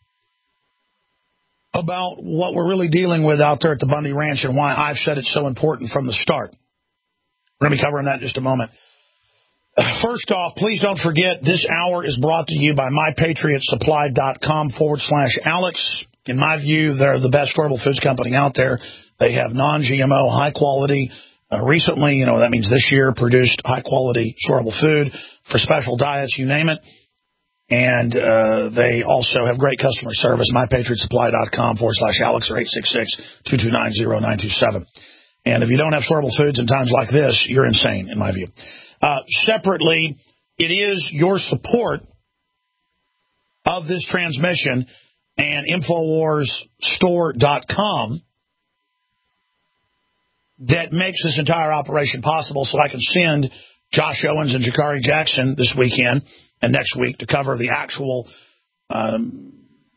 about what we're really dealing with out there at the Bundy Ranch and why I've said it's so important from the start. We're going to be covering that in just a moment. First off, please don't forget, this hour is brought to you by mypatriotsupply.com forward slash Alex. In my view, they're the best storable foods company out there. They have non-G M O, high-quality, uh, recently, you know, that means this year, produced high-quality storable food for special diets, you name it. And uh, they also have great customer service, mypatriotsupply.com forward slash Alex or eight six six, two two nine, zero nine two seven. And if you don't have storable foods in times like this, you're insane, in my view. Uh, separately, it is your support of this transmission and Infowars Store dot com that makes this entire operation possible, so I can send Josh Owens and Jakari Jackson this weekend and next week to cover the actual um,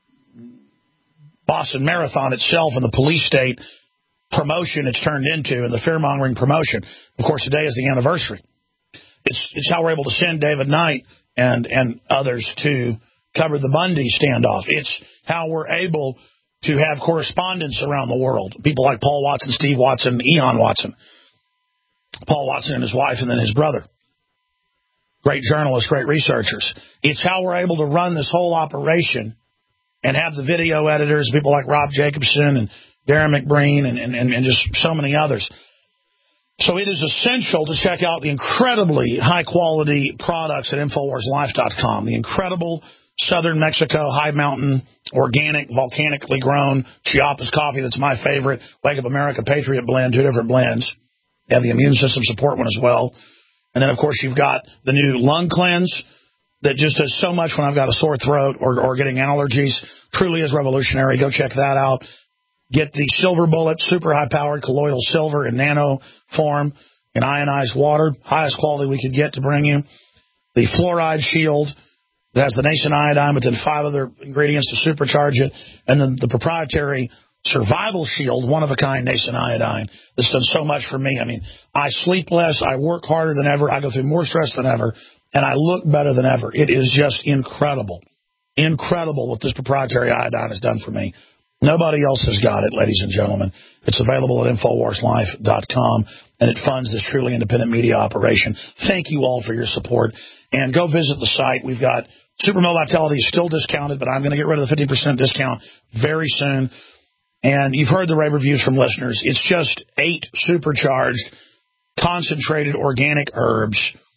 Boston Marathon itself and the police state promotion it's turned into and the fear-mongering promotion. Of course, today is the anniversary. It's it's how we're able to send David Knight and, and others to cover the Bundy standoff. It's how we're able to have correspondence around the world. People like Paul Watson, Steve Watson, Eon Watson. Paul Watson and his wife and then his brother. Great journalists, great researchers. It's how we're able to run this whole operation and have the video editors, people like Rob Jacobson and Darren McBreen and, and, and just so many others. So it is essential to check out the incredibly high-quality products at Infowars Life dot com. The incredible Southern Mexico, high-mountain, organic, volcanically grown Chiapas coffee that's my favorite. Wake Up America Patriot blend, two different blends. They have the immune system support one as well. And then, of course, you've got the new lung cleanse that just does so much when I've got a sore throat or, or getting allergies. Truly is revolutionary. Go check that out. Get the Silver Bullet, super high-powered colloidal silver in nano form in ionized water, highest quality we could get to bring you. The Fluoride Shield that has the nascent iodine, but then five other ingredients to supercharge it. And then the proprietary Survival Shield, one-of-a-kind nascent iodine. This done so much for me. I mean, I sleep less, I work harder than ever, I go through more stress than ever, and I look better than ever. It is just incredible. Incredible what this proprietary iodine has done for me. Nobody else has got it, ladies and gentlemen. It's available at Infowars Life dot com, and it funds this truly independent media operation. Thank you all for your support. And go visit the site. We've got Super Male Vitality is still discounted, but I'm going to get rid of the fifty percent discount very soon. And you've heard the rave reviews from listeners. It's just eight supercharged, concentrated organic herbs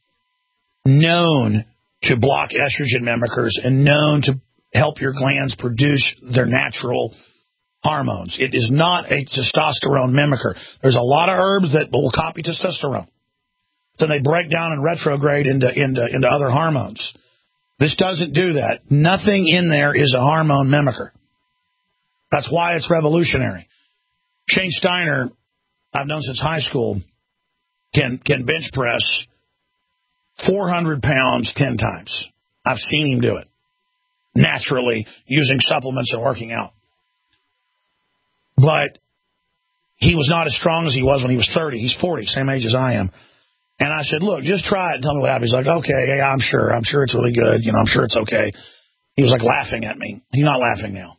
known to block estrogen mimickers and known to help your glands produce their natural hormones. It is not a testosterone mimicker. There's a lot of herbs that will copy testosterone. Then they break down and retrograde into, into, into other hormones. This doesn't do that. Nothing in there is a hormone mimicker. That's why it's revolutionary. Shane Steiner, I've known since high school, can can bench press four hundred pounds ten times. I've seen him do it naturally using supplements and working out. But he was not as strong as he was when he was thirty. He's forty, same age as I am. And I said, look, just try it and tell me what happens. He's like, okay, yeah, I'm sure. I'm sure it's really good. You know, I'm sure it's okay. He was like laughing at me. He's not laughing now.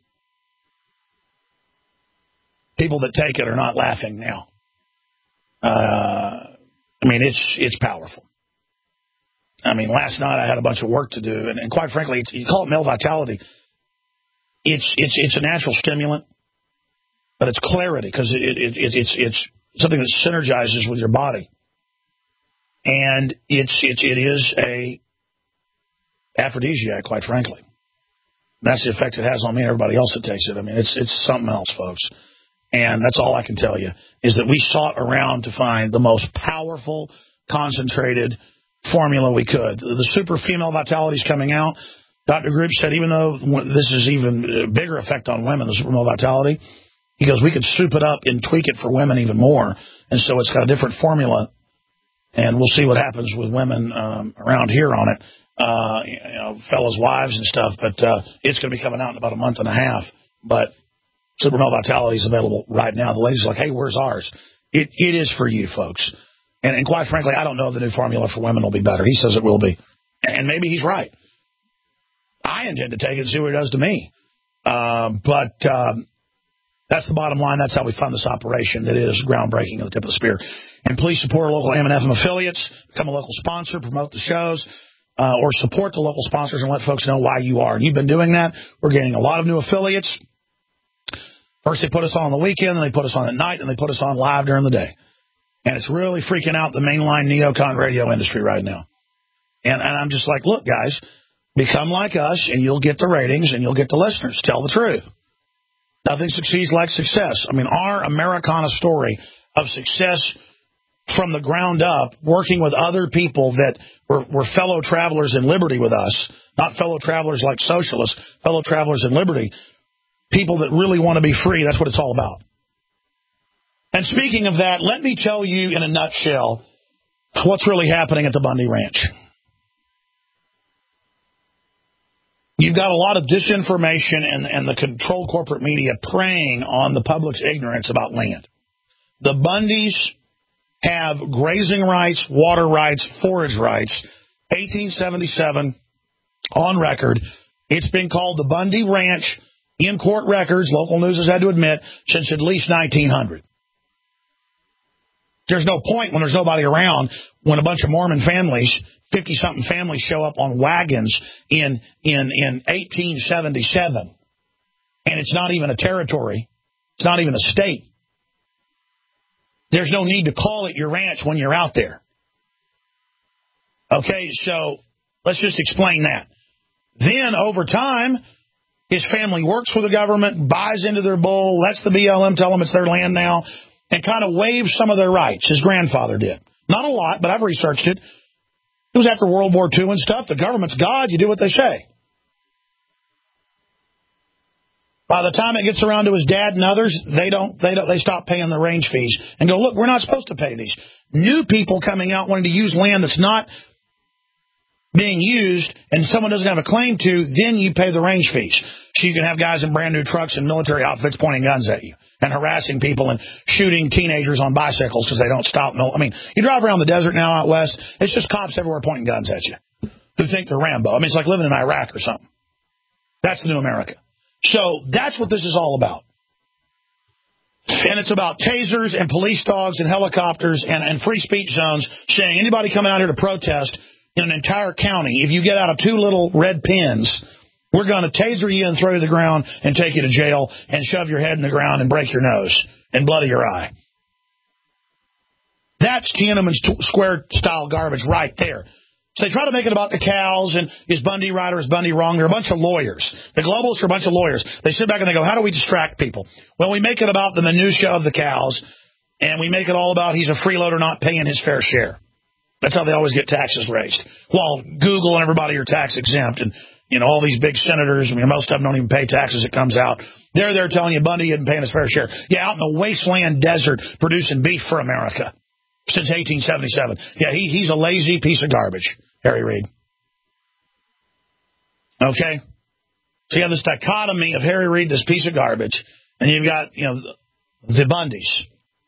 People that take it are not laughing now. Uh, I mean, it's it's powerful. I mean, last night I had a bunch of work to do, and, and quite frankly, it's, you call it male vitality. It's it's it's a natural stimulant, but it's clarity because it, it, it, it's it's something that synergizes with your body, and it's it's it is a aphrodisiac, quite frankly. That's the effect it has on me and everybody else that takes it. I mean, it's it's something else, folks. And that's all I can tell you, is that we sought around to find the most powerful, concentrated formula we could. The super female vitality is coming out. Doctor Group said even though this is even a bigger effect on women, the super male vitality, he goes, we could soup it up and tweak it for women even more. And so it's got a different formula. And we'll see what happens with women um, around here on it, uh, you know, fellas' wives and stuff. But uh, it's going to be coming out in about a month and a half. But Super Male Vitality is available right now. The ladies are like, hey, where's ours? It It is for you, folks. And, and quite frankly, I don't know if the new formula for women will be better. He says it will be. And maybe he's right. I intend to take it and see what it does to me. Uh, but um, that's the bottom line. That's how we fund this operation. It is groundbreaking at the tip of the spear. And please support our local A M and F M affiliates. Become a local sponsor. Promote the shows. Uh, or support the local sponsors and let folks know why you are. And you've been doing that. We're getting a lot of new affiliates. First they put us on the weekend, then they put us on at night, and they put us on live during the day. And it's really freaking out the mainline neocon radio industry right now. And, and I'm just like, look, guys, become like us, and you'll get the ratings, and you'll get the listeners. Tell the truth. Nothing succeeds like success. I mean, our Americana story of success from the ground up, working with other people that were, were fellow travelers in liberty with us, not fellow travelers like socialists, fellow travelers in liberty, people that really want to be free. That's what it's all about. And speaking of that, let me tell you in a nutshell what's really happening at the Bundy Ranch. You've got a lot of disinformation and, and the controlled corporate media preying on the public's ignorance about land. The Bundys have grazing rights, water rights, forage rights, eighteen seventy-seven on record. It's been called the Bundy Ranch in court records, local news has had to admit, since at least nineteen hundred. There's no point when there's nobody around when a bunch of Mormon families, fifty-something families, show up on wagons in, in, in eighteen seventy-seven. And it's not even a territory. It's not even a state. There's no need to call it your ranch when you're out there. Okay, so let's just explain that. Then, over time, his family works for the government, buys into their bull, lets the B L M tell them it's their land now, and kind of waives some of their rights. His grandfather did. Not a lot, but I've researched it. It was after World War Two and stuff. The government's God. You do what they say. By the time it gets around to his dad and others, they don't, they don't, they stop paying the range fees and go, look, we're not supposed to pay these. New people coming out wanting to use land that's not being used and someone doesn't have a claim to, then you pay the range fees. So you can have guys in brand new trucks and military outfits pointing guns at you and harassing people and shooting teenagers on bicycles because they don't stop. No, I mean, you drive around the desert now out west, it's just cops everywhere pointing guns at you who think they're Rambo. I mean, it's like living in Iraq or something. That's the new America. So that's what this is all about. And it's about tasers and police dogs and helicopters and, and free speech zones saying anybody coming out here to protest in an entire county, if you get out of two little red pins, we're going to taser you and throw you to the ground and take you to jail and shove your head in the ground and break your nose and bloody your eye. That's Tiananmen Square-style garbage right there. So they try to make it about the cows and is Bundy right or is Bundy wrong. They're a bunch of lawyers. The globalists are a bunch of lawyers. They sit back and they go, how do we distract people? Well, we make it about the minutia of the cows, and we make it all about he's a freeloader not paying his fair share. That's how they always get taxes raised. While Google and everybody are tax exempt, and you know all these big senators, I mean, most of them don't even pay taxes. It comes out. They're there telling you Bundy isn't paying his fair share. Yeah, out in the wasteland desert producing beef for America since eighteen seventy-seven. Yeah, he, he's a lazy piece of garbage. Harry Reid. Okay? So you have this dichotomy of Harry Reid, this piece of garbage, and you've got, you know, the Bundys.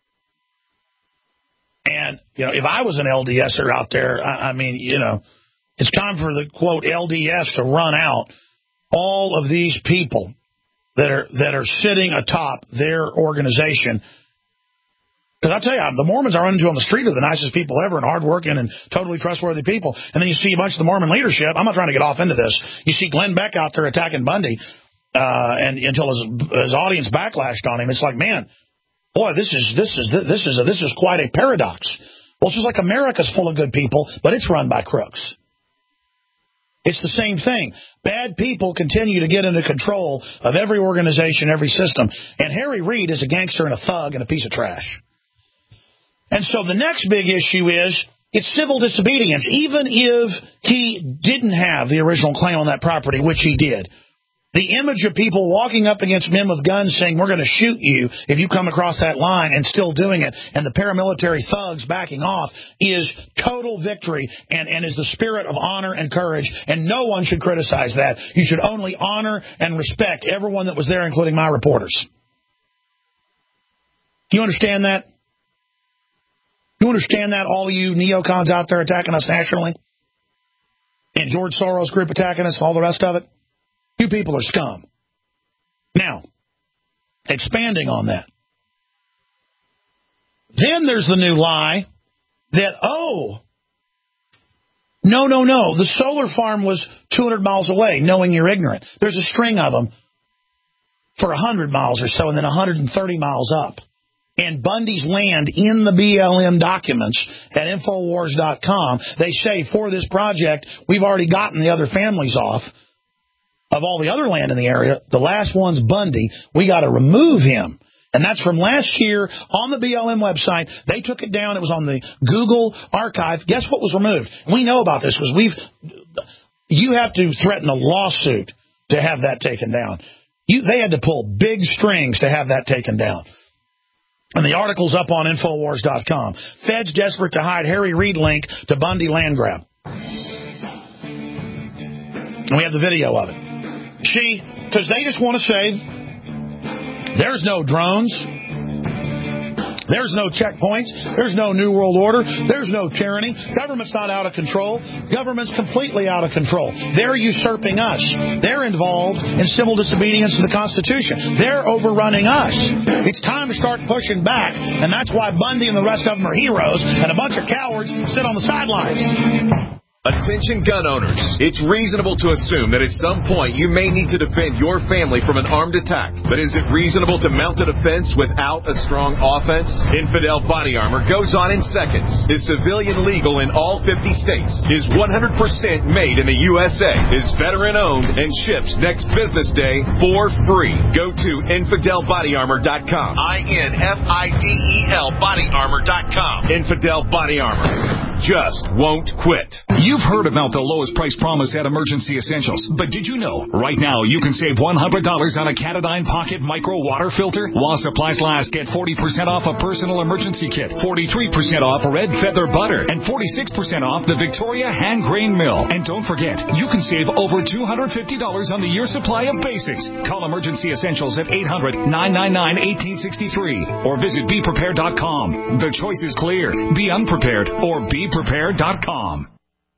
And, you know, if I was an LDSer out there, I, I mean, you know, it's time for the, quote, L D S to run out all of these people that are that are sitting atop their organization. Because I tell you, the Mormons I run into on the street are the nicest people ever and hardworking and totally trustworthy people. And then you see a bunch of the Mormon leadership. I'm not trying to get off into this. You see Glenn Beck out there attacking Bundy uh, and until his, his audience backlashed on him. It's like, man, boy, this is this is this is a, this is quite a paradox. Well, it's just like America's full of good people, but it's run by crooks. It's the same thing. Bad people continue to get into control of every organization, every system. And Harry Reid is a gangster and a thug and a piece of trash. And so the next big issue is it's civil disobedience. Even if he didn't have the original claim on that property, which he did, the image of people walking up against men with guns saying, we're going to shoot you if you come across that line, and still doing it, and the paramilitary thugs backing off, is total victory and, and is the spirit of honor and courage, and no one should criticize that. You should only honor and respect everyone that was there, including my reporters. Do you understand that? You understand that, all of you neocons out there attacking us nationally? And George Soros group attacking us, all the rest of it? You people are scum. Now, expanding on that. Then there's the new lie that, oh, no, no, no, the solar farm was two hundred miles away, knowing you're ignorant. There's a string of them for one hundred miles or so, and then one hundred thirty miles up. And Bundy's land in the B L M documents at Infowars dot com, they say for this project, we've already gotten the other families off of all the other land in the area. The last one's Bundy. We got to remove him. And that's from last year on the B L M website. They took it down. It was on the Google archive. Guess what was removed? We know about this because we've. You have to threaten a lawsuit to have that taken down. You, they had to pull big strings to have that taken down. And the article's up on Infowars dot com. Feds desperate to hide Harry Reid link to Bundy land grab. And we have the video of it. See, because they just want to say, there's no drones. There's no checkpoints. There's no New World Order. There's no tyranny. Government's not out of control. Government's completely out of control. They're usurping us. They're involved in civil disobedience to the Constitution. They're overrunning us. It's time to start pushing back, and that's why Bundy and the rest of them are heroes, and a bunch of cowards sit on the sidelines. Attention gun owners. It's reasonable to assume that at some point you may need to defend your family from an armed attack. But is it reasonable to mount a defense without a strong offense? Infidel Body Armor goes on in seconds. Is civilian legal in all fifty states. Is one hundred percent made in the U S A. Is veteran owned and ships next business day for free. Go to Infidel Body Armor dot com. I N F I D E L Body Armor dot com. Infidel Body Armor. Just won't quit. You've heard about the lowest price promise at Emergency Essentials, but did you know right now you can save one hundred dollars on a Katadyn Pocket Micro Water Filter? While supplies last, get forty percent off a personal emergency kit, forty-three percent off Red Feather Butter, and forty-six percent off the Victoria Hand Grain Mill. And don't forget, you can save over two hundred fifty dollars on the year supply of basics. Call Emergency Essentials at eight hundred, nine nine nine, one eight six three or visit be prepared dot com. The choice is clear. Be unprepared or be prepared dot com.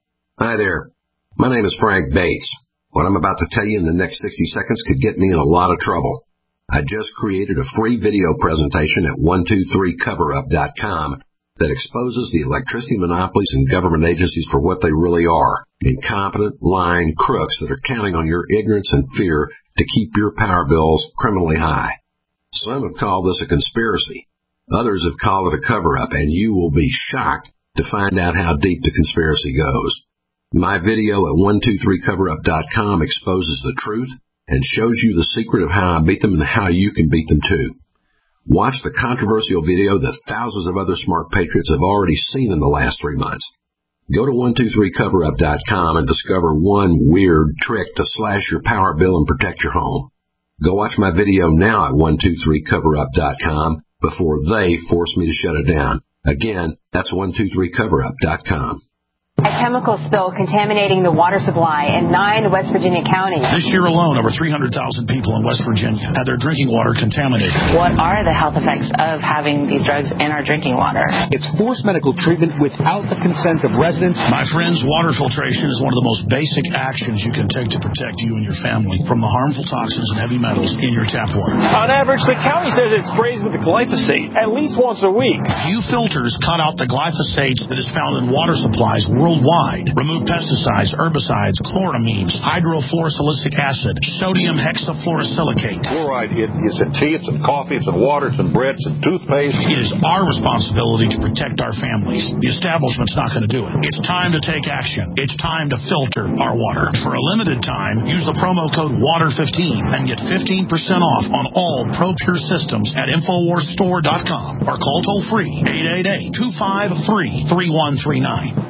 Hi there. My name is Frank Bates. What I'm about to tell you in the next sixty seconds could get me in a lot of trouble. I just created a free video presentation at one two three cover up dot com that exposes the electricity monopolies and government agencies for what they really are. Incompetent, lying crooks that are counting on your ignorance and fear to keep your power bills criminally high. Some have called this a conspiracy. Others have called it a cover-up, and you will be shocked to find out how deep the conspiracy goes. My video at one two three cover up dot com exposes the truth and shows you the secret of how I beat them and how you can beat them too. Watch the controversial video that thousands of other smart patriots have already seen in the last three months. Go to one two three cover up dot com and discover one weird trick to slash your power bill and protect your home. Go watch my video now at one two three cover up dot com before they force me to shut it down. Again, that's one two three cover up dot com. A chemical spill contaminating the water supply in nine West Virginia counties. This year alone, over three hundred thousand people in West Virginia had their drinking water contaminated. What are the health effects of having these drugs in our drinking water? It's forced medical treatment without the consent of residents. My friends, water filtration is one of the most basic actions you can take to protect you and your family from the harmful toxins and heavy metals in your tap water. On average, the county says it sprays with the glyphosate at least once a week. Few filters cut out the glyphosate that is found in water supplies worldwide. Remove pesticides, herbicides, chloramines, hydrofluorosilicic acid, sodium hexafluorosilicate. Fluoride it is in tea, it's in coffee, it's in water, it's in bread, it's in toothpaste. It is our responsibility to protect our families. The establishment's not going to do it. It's time to take action. It's time to filter our water. For a limited time, use the promo code water fifteen and get fifteen percent off on all ProPure systems at infowars store dot com or call toll free eight eight eight, two five three, three one three nine.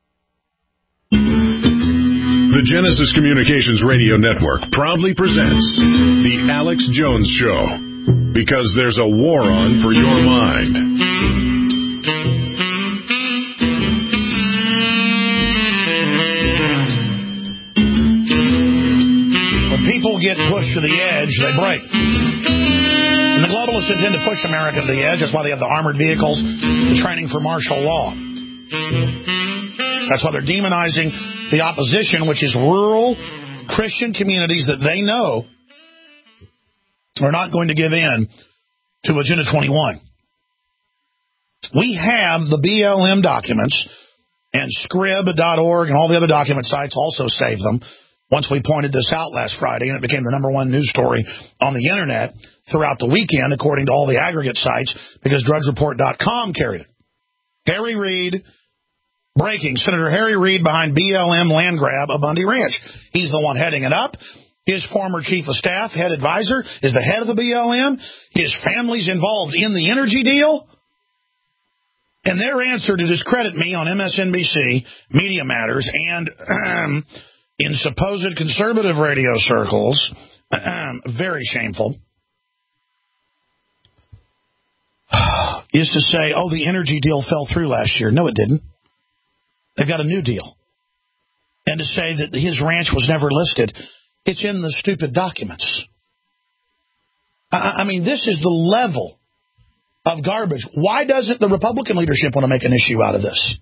The Genesis Communications Radio Network proudly presents The Alex Jones Show, because there's a war on for your mind. When people get pushed to the edge, they break. And the globalists intend to push America to the edge. That's why they have the armored vehicles, the training for martial law. That's why they're demonizing the opposition, which is rural, Christian communities that they know are not going to give in to Agenda twenty-one. We have the B L M documents, and Scrib dot org and all the other document sites also save them. Once we pointed this out last Friday, and it became the number one news story on the Internet throughout the weekend, according to all the aggregate sites, because Drudge Report dot com carried it. Harry Reid, breaking, Senator Harry Reid behind B L M land grab of Bundy Ranch. He's the one heading it up. His former chief of staff, head advisor, is the head of the B L M. His family's involved in the energy deal. And their answer to discredit me on M S N B C, Media Matters, and um, in supposed conservative radio circles, um, very shameful, is to say, oh, the energy deal fell through last year. No, it didn't. They've got a new deal. And to say that his ranch was never listed, it's in the stupid documents. I, I mean, this is the level of garbage. Why doesn't the Republican leadership want to make an issue out of this?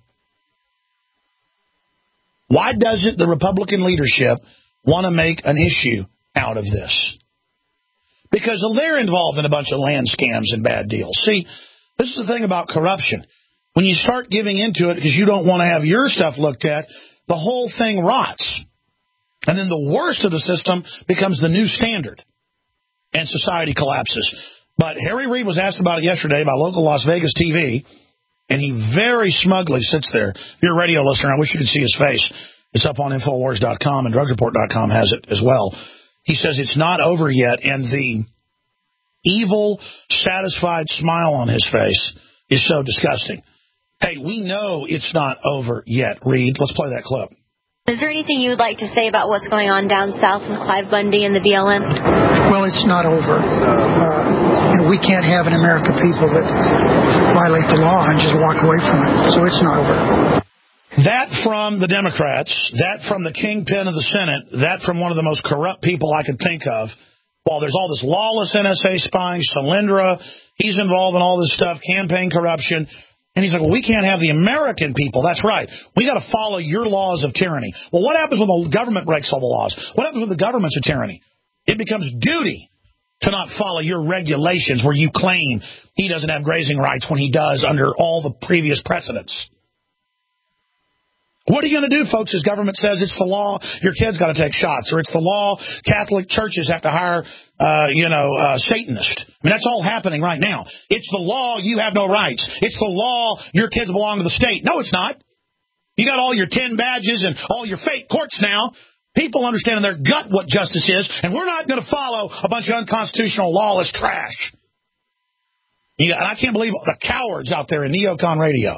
Why doesn't the Republican leadership want to make an issue out of this? Because they're involved in a bunch of land scams and bad deals. See, this is the thing about corruption. When you start giving into it because you don't want to have your stuff looked at, the whole thing rots. And then the worst of the system becomes the new standard, and society collapses. But Harry Reid was asked about it yesterday by local Las Vegas T V, and he very smugly sits there. If you're a radio listener, I wish you could see his face. It's up on Infowars dot com, and Drudge Report dot com has it as well. He says it's not over yet, and the evil, satisfied smile on his face is so disgusting. Hey, we know it's not over yet, Reid. Let's play that clip. Is there anything you would like to say about what's going on down south with Clive Bundy and the B L M? Well, it's not over. Uh, you know, we can't have an American people that violate the law and just walk away from it. So it's not over. That from the Democrats, that from the kingpin of the Senate, that from one of the most corrupt people I could think of. While there's all this lawless N S A spying, Solyndra, he's involved in all this stuff, campaign corruption. And he's like, well, we can't have the American people. That's right. We got to follow your laws of tyranny. Well, what happens when the government breaks all the laws? What happens when the government's a tyranny? It becomes duty to not follow your regulations where you claim he doesn't have grazing rights when he does under all the previous precedents. What are you going to do, folks, as government says it's the law, your kid's got to take shots, or it's the law, Catholic churches have to hire, uh, you know, uh, Satanists. I mean, that's all happening right now. It's the law, you have no rights. It's the law, your kids belong to the state. No, it's not. You got all your ten badges and all your fake courts now. People understand in their gut what justice is, and we're not going to follow a bunch of unconstitutional, lawless trash. You got, and I can't believe the cowards out there in Neocon Radio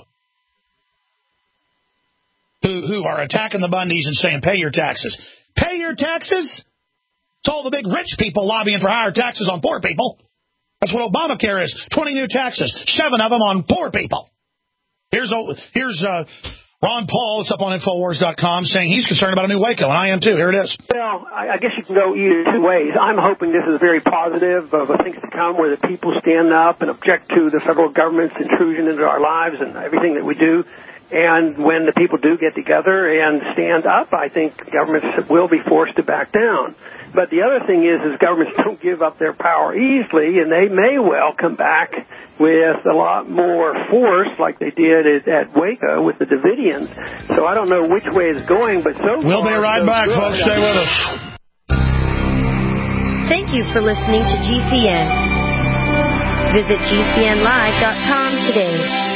Who, who are attacking the Bundys and saying, pay your taxes. Pay your taxes? It's all the big rich people lobbying for higher taxes on poor people. That's what Obamacare is. twenty new taxes, seven of them on poor people. Here's here's uh, Ron Paul, it's up on Infowars dot com, saying he's concerned about a new Waco, and I am too. Here it is. Well, I guess you can go either two ways. I'm hoping this is very positive of things to come where the people stand up and object to the federal government's intrusion into our lives and everything that we do. And when the people do get together and stand up, I think governments will be forced to back down. But the other thing is, is governments don't give up their power easily, and they may well come back with a lot more force like they did at, at Waco with the Davidians. So I don't know which way it's going, but so We'll far, be right so back, good. folks. Stay with us. Thank you for listening to G C N. Visit G C N live dot com today.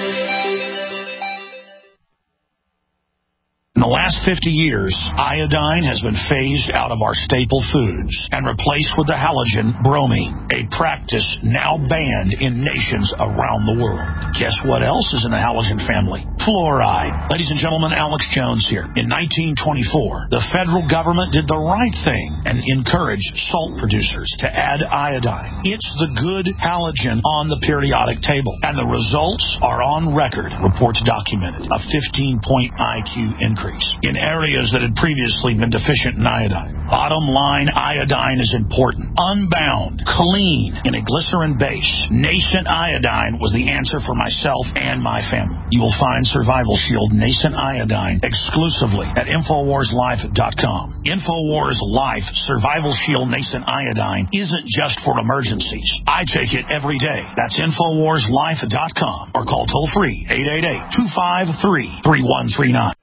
In the last fifty years, iodine has been phased out of our staple foods and replaced with the halogen bromine, a practice now banned in nations around the world. Guess what else is in the halogen family? Fluoride. Ladies and gentlemen, Alex Jones here. In nineteen twenty-four, the federal government did the right thing and encouraged salt producers to add iodine. It's the good halogen on the periodic table, and the results are on record. Reports documented a fifteen point I Q increase. in areas that had previously been deficient in iodine. Bottom line, iodine is important. Unbound, clean, in a glycerin base, Nascent Iodine was the answer for myself and my family. You will find Survival Shield Nascent Iodine exclusively at Infowars Life dot com. Infowars Life Survival Shield Nascent Iodine isn't just for emergencies. I take it every day. That's Infowars Life dot com or call toll free eight eight eight, two five three, three one three nine.